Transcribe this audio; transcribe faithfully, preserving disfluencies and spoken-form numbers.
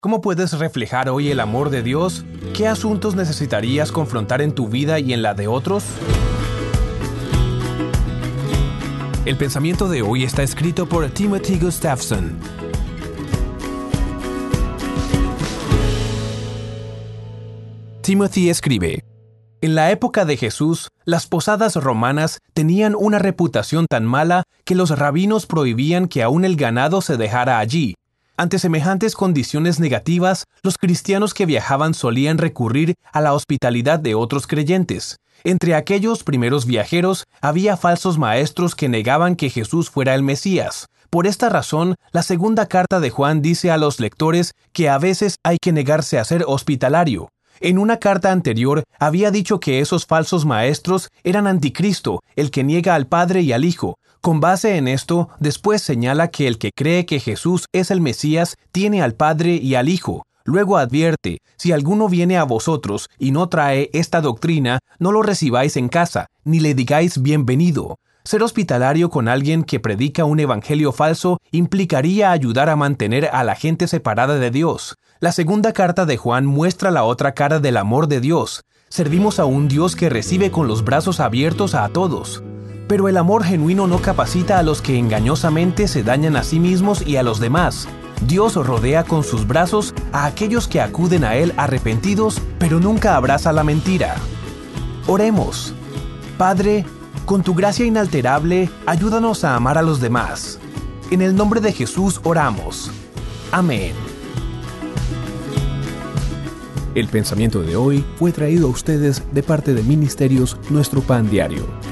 ¿Cómo puedes reflejar hoy el amor de Dios? ¿Qué asuntos necesitarías confrontar en tu vida y en la de otros? El pensamiento de hoy está escrito por Timothy Gustafson. Timothy escribe: En la época de Jesús, las posadas romanas tenían una reputación tan mala que los rabinos prohibían que aún el ganado se dejara allí. Ante semejantes condiciones negativas, los cristianos que viajaban solían recurrir a la hospitalidad de otros creyentes. Entre aquellos primeros viajeros había falsos maestros que negaban que Jesús fuera el Mesías. Por esta razón, la segunda carta de Juan dice a los lectores que a veces hay que negarse a ser hospitalario. En una carta anterior había dicho que esos falsos maestros eran anticristo, el que niega al Padre y al Hijo. Con base en esto, después señala que el que cree que Jesús es el Mesías tiene al Padre y al Hijo. Luego advierte: si alguno viene a vosotros y no trae esta doctrina, no lo recibáis en casa, ni le digáis bienvenido. Ser hospitalario con alguien que predica un evangelio falso implicaría ayudar a mantener a la gente separada de Dios. La segunda carta de Juan muestra la otra cara del amor de Dios. Servimos a un Dios que recibe con los brazos abiertos a todos. Pero el amor genuino no capacita a los que engañosamente se dañan a sí mismos y a los demás. Dios rodea con sus brazos a aquellos que acuden a Él arrepentidos, pero nunca abraza la mentira. Oremos. Padre, con tu gracia inalterable, ayúdanos a amar a los demás. En el nombre de Jesús oramos. Amén. El pensamiento de hoy fue traído a ustedes de parte de Ministerios Nuestro Pan Diario.